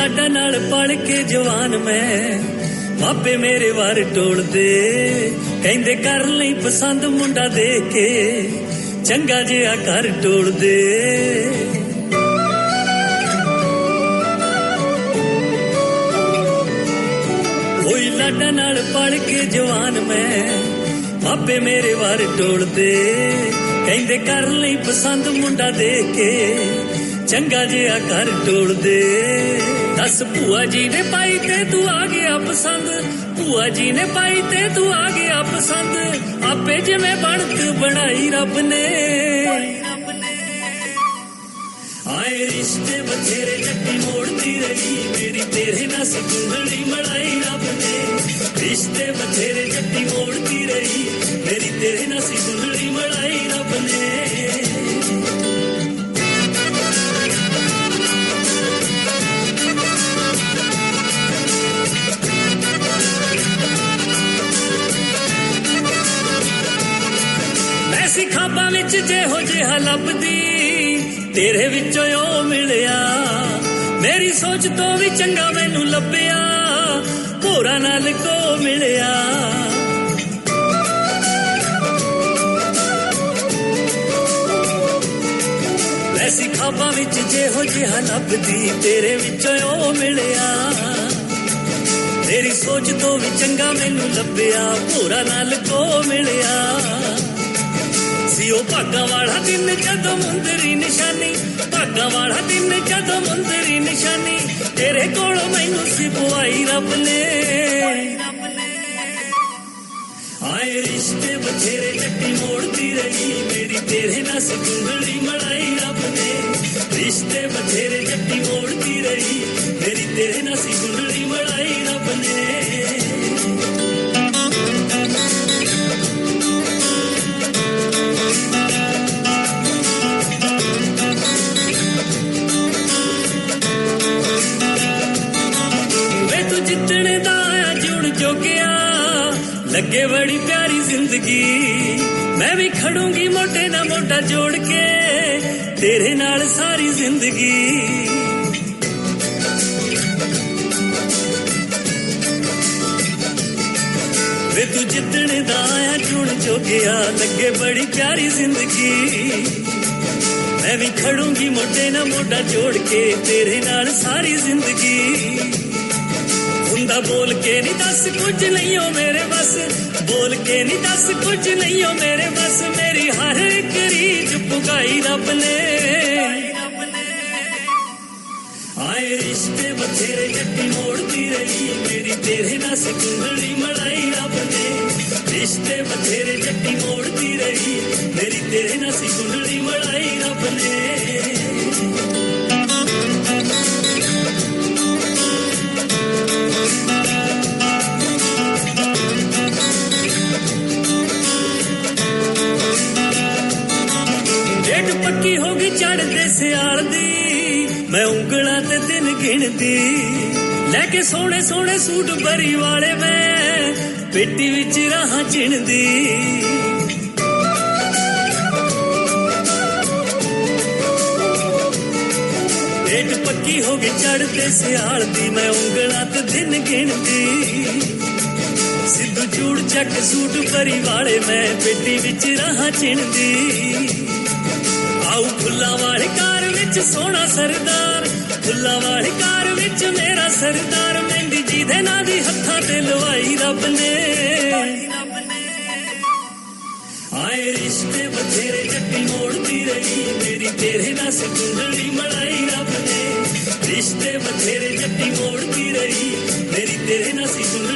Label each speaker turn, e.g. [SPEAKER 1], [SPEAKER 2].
[SPEAKER 1] ਲਾਡਾ ਨਾਲ ਪੜ ਕੇ ਜਵਾਨ ਮੈਂ ਮਾਪੇ ਮੇਰੇ ਵਾਰ ਟੋਲਦੇ ਕਹਿੰਦੇ ਕਰ ਲਈ ਪਸੰਦ ਮੁੰਡਾ ਦੇਖ ਕੇ ਚੰਗਾ ਜਿਹਾ ਘਰ ਟੋਲਦੇ ਕੋਈ ਲਾਡਾ ਨਾਲ ਪੜ ਕੇ ਜਵਾਨ ਮੈਂ ਮਾਪੇ ਮੇਰੇ ਵਾਰ ਟੋਲਦੇ ਕਹਿੰਦੇ ਕਰ ਲਈ ਪਸੰਦ ਮੁੰਡਾ ਦੇਖ ਕੇ ਚੰਗਾ ਜਿਹਾ ਘਰ ਟੋਲਦੇ ਦੱਸ ਭੂਆ ਜੀ ਨੇ ਪਾਈ ਤੇ ਤੂੰ ਆ ਗਿਆ ਪਸੰਦ ਭੂਆ ਜੀ ਨੇ ਪਾਈ ਤੇ ਤੂੰ ਆ ਗਿਆ ਪਸੰਦ ਆਪੇ ਜਿਵੇਂ ਬਣਤ ਬਣਾਈ ਰੱਬ ਨੇ ਆਏ ਰਿਸ਼ਤੇ ਬਥੇਰੇ ਜੱਟੀ ਮੋੜਦੀ ਰਹੀ ਮੇਰੀ ਤੇਰੇ ਨਾਲ ਸੁੰਦਰੀ ਮੜਾਈ ਰੱਬ ਨੇ ਰਿਸ਼ਤੇ ਬਥੇਰੇ ਜੱਟੀ ਮੋੜਦੀ ਰਹੀ ਮੇਰੀ ਤੇਰੇ ਨਾਲ ਸੁੰਦਰੀ ਮੜਾਈ ਰੱਬ ਨੇ ਐਸੀ ਖਾਬਾਂ ਵਿੱਚ ਜਿਹੋ ਜਿਹਾ ਲੱਭਦੀ ਤੇਰੇ ਵਿੱਚੋਂ ਉਹ ਮਿਲਿਆ ਮੇਰੀ ਸੋਚ ਤੋਂ ਵੀ ਚੰਗਾ ਮੈਨੂੰ ਲੱਭਿਆ ਹੋਰਾਂ ਨਾਲ ਕੋ ਮਿਲਿਆ ਐਸੀ ਖਾਬਾਂ ਵਿੱਚ ਜਿਹੋ ਜਿਹਾ ਲੱਭਦੀ ਤੇਰੇ ਵਿੱਚੋਂ ਉਹ ਮਿਲਿਆ ਮੇਰੀ ਸੋਚ ਤੋਂ ਵੀ ਚੰਗਾ ਮੈਨੂੰ ਲੱਭਿਆ ਹੋਰਾਂ ਨਾਲ ਕੋ ਮਿਲਿਆ ਸੀ ਉਹ ਭਾਗਾਂ ਵਾਲਾ ਦਿਨ ਜਦੋਂ ਮੁੰਦਰੀ ਨਿਸ਼ਾਨੀ ਭਾਗਾਂ ਵਾਲਾ ਦਿਨ ਜਦੋਂ ਮੁੰਦਰੀ ਨਿਸ਼ਾਨੀ ਤੇਰੇ ਕੋਲੋਂ ਮੈਨੂੰ ਸੀ ਪੁਆਈ ਰੱਬ ਨੇ ਆਏ ਰਿਸ਼ਤੇ ਬਥੇਰੇ ਜੱਟੀ ਮੋੜਦੀ ਰਹੀ ਮੇਰੀ ਤੇਰੇ ਨਾਲ ਸੁੰਦਰੀ ਮੜਾਈ ਰੱਬ ਨੇ ਰਿਸ਼ਤੇ ਬਥੇਰੇ ਜੱਟੀ ਮੋੜਦੀ ਰਹੀ ਮੇਰੀ ਤੇਰੇ ਨਾਲ ਸੁੰਦਰੀ ਮੜਾਈ ਰੱਬ ਨੇ ਜਿੱਤਣੇ ਦਾ ਜੁੜ ਜੋਗਿਆ ਲੱਗੇ ਬੜੀ ਪਿਆਰੀ ਜ਼ਿੰਦਗੀ ਮੈਂ ਵੀ ਖੜੂੰਗੀ ਮੋਢੇ ਨਾਲ ਮੋਢਾ ਜੋੜ ਕੇ ਤੇਰੇ ਨਾਲ ਸਾਰੀ ਜ਼ਿੰਦਗੀ ਵੇ ਤੂੰ ਜਿੱਤਣੇ ਦਾ ਜੁੜ ਜੋਗਿਆ ਲੱਗੇ ਬੜੀ ਪਿਆਰੀ ਜ਼ਿੰਦਗੀ ਮੈਂ ਵੀ ਖੜੂੰਗੀ ਮੋਢੇ ਨਾਲ ਮੋਢਾ ਜੋੜ ਕੇ ਤੇਰੇ ਨਾਲ ਸਾਰੀ ਜ਼ਿੰਦਗੀ ਹੁੰਦਾ ਬੋਲ ਕੇ ਨਹੀਂ ਦੱਸ ਕੁਝ ਨਹੀਂ ਓ ਮੇਰੇ ਬਸ ਬੋਲ ਕੇ ਨਹੀਂ ਦੱਸ ਕੁਝ ਨਹੀਂ ਓ ਮੇਰੇ ਬਸ ਮੇਰੀ ਹਰ ਇੱਕ ਰੀਝ ਪੁਗਾਈ ਰੱਬ ਨੇ ਆਏ ਰਿਸ਼ਤੇ ਬਥੇਰੇ ਜੱਟੀ ਮੋੜਦੀ ਰਹੀ ਮੇਰੀ ਤੇਰੇ ਨਾਲ ਸੁੰਦਰੀ ਮੜਾਈ ਰੱਬ ਨੇ ਰਿਸ਼ਤੇ ਬਥੇਰੇ ਜੱਟੀ ਮੋੜਦੀ ਰਹੀ ਮੇਰੀ ਤੇਰੇ ਨਾਲ ਸੁੰਦਰੀ ਮੜਾਈ ਰੱਬ ਨੇ ਪੱਕੀ ਹੋ ਗਈ ਚੜ੍ਹਦੇ ਸਿਆਲ ਦੀ ਮੈਂ ਉਂਗਲਾਂ ਤੇ ਦਿਨ ਗਿਣਦੀ ਲੈ ਕੇ ਸੋਹਣੇ ਸੋਹਣੇ ਸੂਟ ਬਰੀ ਵਾਲੇ ਮੈਂ ਪੇਟੀ ਵਿੱਚ ਰਾਹਾਂ ਚਿਣਦੀ ਡੇਟ ਪੱਕੀ ਹੋ ਗਈ ਚੜ੍ਹਦੇ ਸਿਆਲ ਦੀ ਮੈਂ ਉਂਗਲਾਂ ਤੇ ਦਿਨ ਗਿਣਦੀ ਸਿੱਧੂ ਚੂੜ ਚੱਕ ਸੂਟ ਬਰੀ ਵਾਲੇ ਮੈਂ ਪੇਟੀ ਵਿੱਚ ਰਾਹਾਂ ਚਿਣਦੀ ਆਉ ਫੁੱਲਾਂ ਵਾਲੀ ਕਾਰ ਵਿੱਚ ਸੋਹਣਾ ਸਰਦਾਰ ਫੁੱਲਾਂ ਵਾਲੀ ਕਾਰ ਵਿੱਚ ਮੇਰਾ ਸਰਦਾਰ ਮਹਿੰਦੀ ਜੀ ਦੇ ਨਾਂ ਦੀ ਹੱਥਾਂ ਤੇ ਲਵਾਈ ਰੱਬ ਨੇ ਆਏ ਰਿਸ਼ਤੇ ਬਥੇਰੇ ਜੱਟੀ ਮੋੜਦੀ ਰਹੀ ਮੇਰੀ ਤੇਰੇ ਨਾਲ ਸੁੰਦਰੀ ਮੜਾਈ ਰੱਬ ਨੇ ਰਿਸ਼ਤੇ ਬਥੇਰੇ ਜੱਟੀ ਮੋੜਦੀ ਰਹੀ ਮੇਰੀ ਤੇਰੇ ਨਾਲ ਸੁੰਦਰੀ